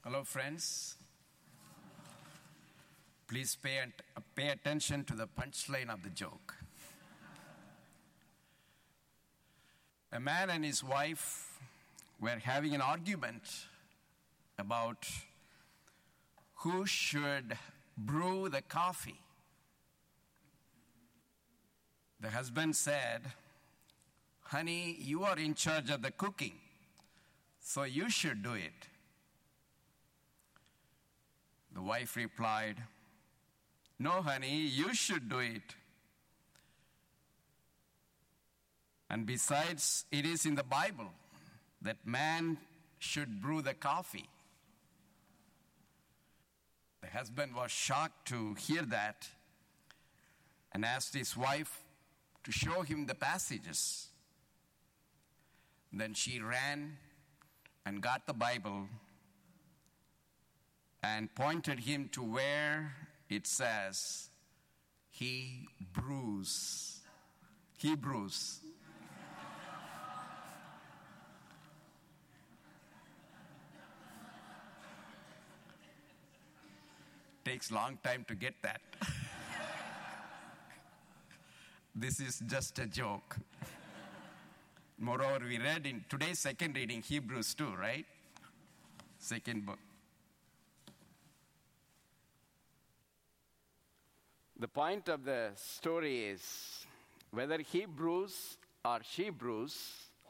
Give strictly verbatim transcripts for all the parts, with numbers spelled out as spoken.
Hello, friends. Please pay, at- pay attention to the punchline of the joke. A man and his wife were having an argument about who should brew the coffee. The husband said, "Honey, you are in charge of the cooking, so you should do it." The wife replied, "No, honey, you should do it. And besides, it is in the Bible that man should brew the coffee." The husband was shocked to hear that and asked his wife to show him the passages. Then she ran and got the Bible and pointed him to where it says, "He brews." Hebrews. Takes long time to get that. This is just a joke. Moreover, we read in today's second reading, Hebrews two, right? Second book. The point of the story is whether he brews or she brews,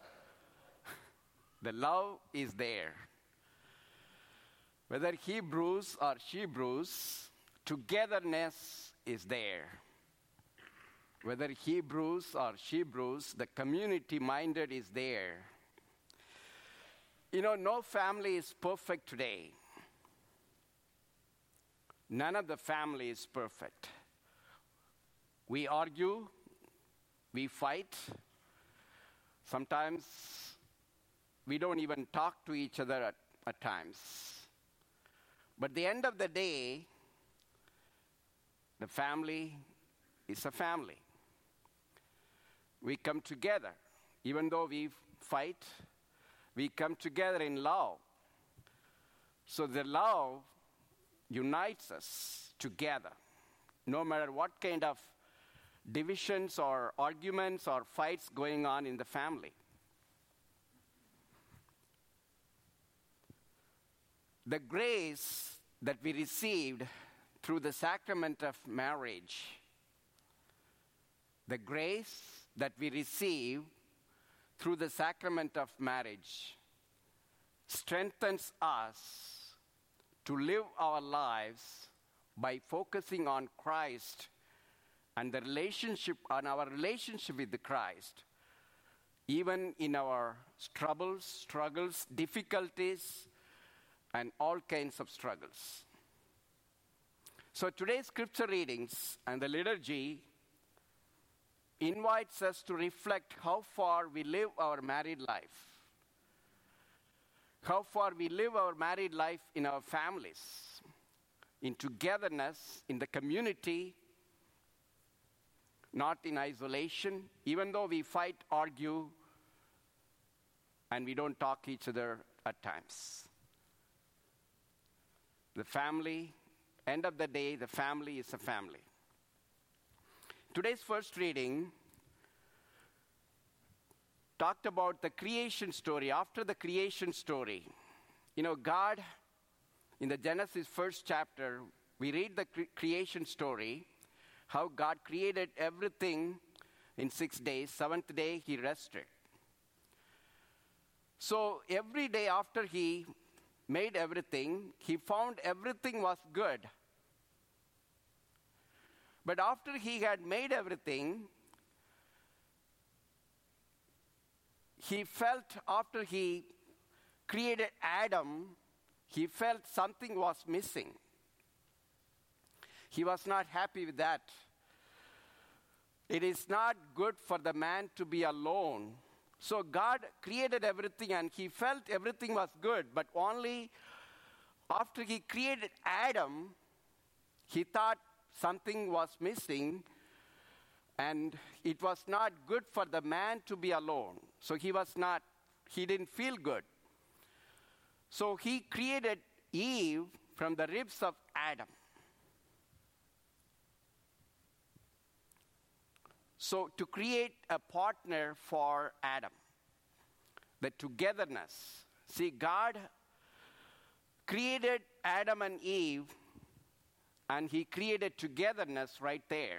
the love is there. Whether he brews or she brews, togetherness is there. Whether he brews or she brews, the community-minded is there. You know, no family is perfect today. None of the family is perfect. We argue, we fight. Sometimes we don't even talk to each other at, at times. But at the end of the day, the family is a family. We come together. Even though we fight, we come together in love. So the love unites us together. No matter what kind of divisions or arguments or fights going on in the family. The grace that we received through the sacrament of marriage, the grace that we receive through the sacrament of marriage strengthens us to live our lives by focusing on Christ and the relationship, on our relationship with the Christ, even in our troubles, struggles, difficulties, and all kinds of struggles. So today's scripture readings and the liturgy invites us to reflect how far we live our married life, how far we live our married life in our families, in togetherness, in the community, not in isolation, even though we fight, argue, and we don't talk each other at times. The family, end of the day, the family is a family. Today's first reading talked about the creation story. After the creation story, you know, God, in the Genesis first chapter, we read the cre- creation story, how God created everything in six days. Seventh day, he rested. So every day after he made everything, he found everything was good. But after he had made everything, he felt, after he created Adam, he felt something was missing. He was not happy with that. It is not good for the man to be alone. So God created everything and he felt everything was good, but only after he created Adam, he thought something was missing and it was not good for the man to be alone. So he was not, he didn't feel good. So he created Eve from the ribs of Adam. So to create a partner for Adam, the togetherness. See, God created Adam and Eve, and he created togetherness right there.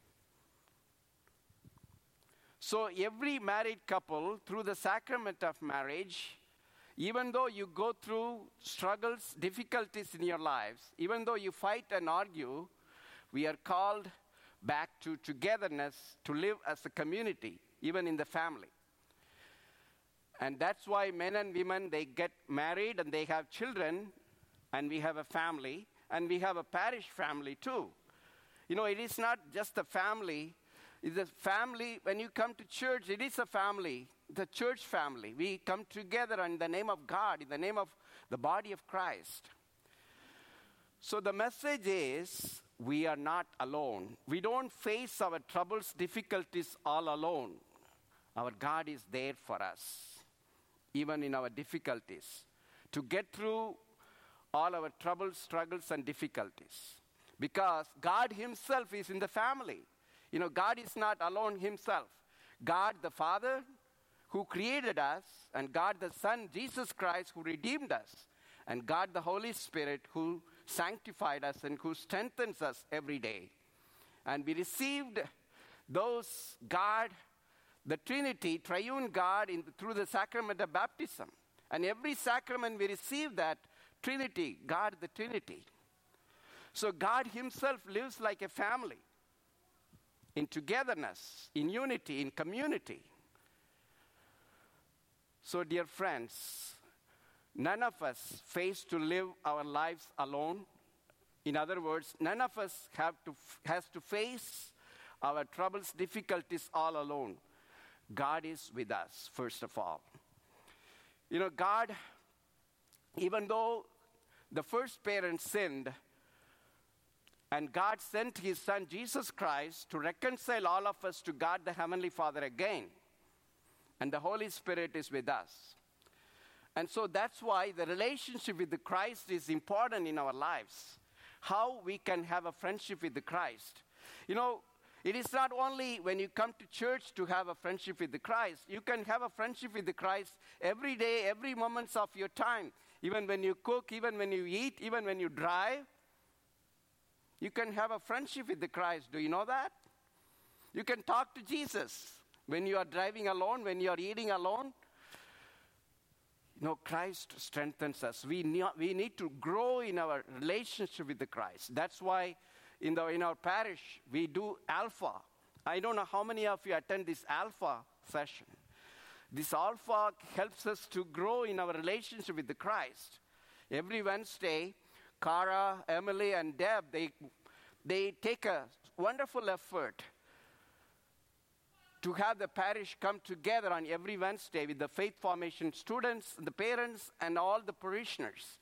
So every married couple, through the sacrament of marriage, even though you go through struggles, difficulties in your lives, even though you fight and argue, we are called back to togetherness, to live as a community, even in the family. And that's why men and women, they get married and they have children, and we have a family, and we have a parish family too. You know, it is not just a family. It's a family. When you come to church, it is a family, the church family. We come together in the name of God, in the name of the body of Christ. So the message is, we are not alone. We don't face our troubles, difficulties all alone. Our God is there for us, even in our difficulties, to get through all our troubles, struggles, and difficulties. Because God himself is in the family. You know, God is not alone himself. God the Father, who created us, and God the Son, Jesus Christ, who redeemed us, and God the Holy Spirit, who sanctified us and who strengthens us every day. And we received those God, the Trinity, triune God, in, through the sacrament of baptism. And every sacrament we receive that Trinity, God the Trinity. So God himself lives like a family, in togetherness, in unity, in community. So dear friends, none of us face to live our lives alone. In other words, none of us have to has to face our troubles, difficulties all alone. God is with us, first of all. You know, God, even though the first parents sinned, and God sent his Son, Jesus Christ, to reconcile all of us to God, the Heavenly Father, again. And the Holy Spirit is with us. And so that's why the relationship with the Christ is important in our lives. How we can have a friendship with the Christ. You know, it is not only when you come to church to have a friendship with the Christ. You can have a friendship with the Christ every day, every moment of your time. Even when you cook, even when you eat, even when you drive. You can have a friendship with the Christ. Do you know that? You can talk to Jesus when you are driving alone, when you are eating alone. You know, Christ strengthens us. We need, we need to grow in our relationship with the Christ. That's why in, the, in our parish, we do Alpha. I don't know how many of you attend this Alpha session. This Alpha helps us to grow in our relationship with the Christ. Every Wednesday, Cara, Emily, and Deb, they, they take a wonderful effort to have the parish come together on every Wednesday with the faith formation students, the parents, and all the parishioners.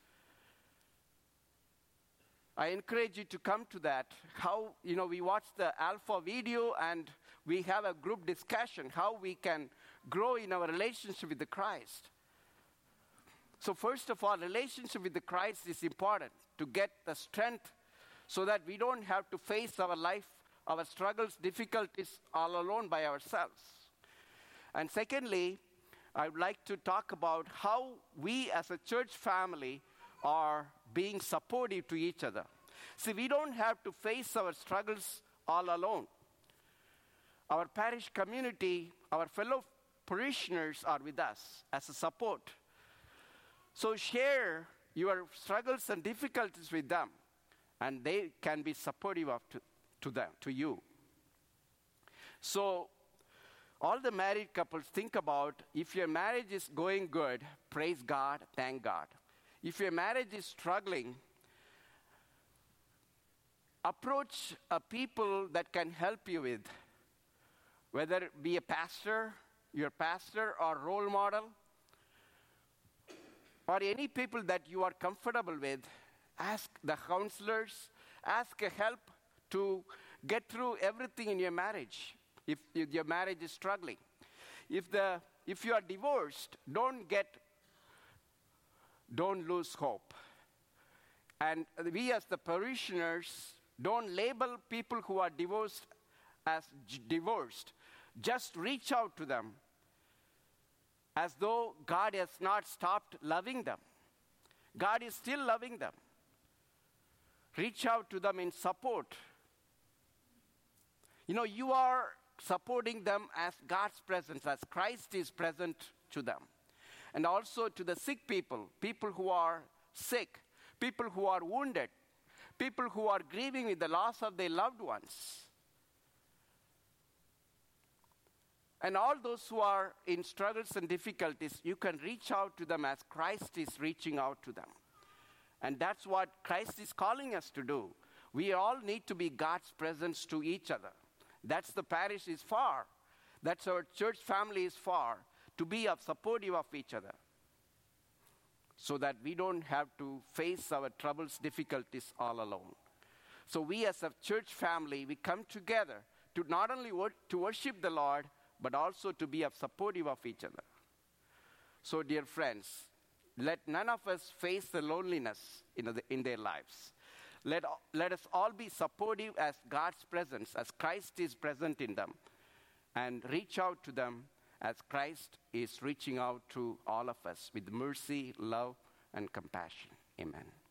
I encourage you to come to that. How, you know, we watch the Alpha video and we have a group discussion, how we can grow in our relationship with the Christ. So first of all, relationship with the Christ is important to get the strength so that we don't have to face our life, our struggles, difficulties all alone by ourselves. And secondly, I would like to talk about how we as a church family are being supportive to each other. See, we don't have to face our struggles all alone. Our parish community, our fellow parishioners are with us as a support. So share your struggles and difficulties with them, and they can be supportive of to, to them, to you. So all the married couples, think about, if your marriage is going good, praise God, thank God. If your marriage is struggling, approach a people that can help you with, whether it be a pastor, your pastor or role model, or any people that you are comfortable with. Ask the counselors, ask a help to get through everything in your marriage if, if your marriage is struggling. If, the, if you are divorced, don't get, don't lose hope. And we as the parishioners don't label people who are divorced as j- divorced. Just reach out to them as though God has not stopped loving them. God is still loving them. Reach out to them in support. You know, you are supporting them as God's presence, as Christ is present to them. And also to the sick people, people who are sick, people who are wounded, people who are grieving with the loss of their loved ones. And all those who are in struggles and difficulties, you can reach out to them as Christ is reaching out to them. And that's what Christ is calling us to do. We all need to be God's presence to each other. That's the parish is for. That's our church family is for, to be of supportive of each other, so that we don't have to face our troubles, difficulties all alone. So we as a church family, we come together to not only wor- to worship the Lord, but also to be of supportive of each other. So dear friends, let none of us face the loneliness in, the, in their lives. Let, let us all be supportive as God's presence, as Christ is present in them, and reach out to them as Christ is reaching out to all of us with mercy, love, and compassion. Amen.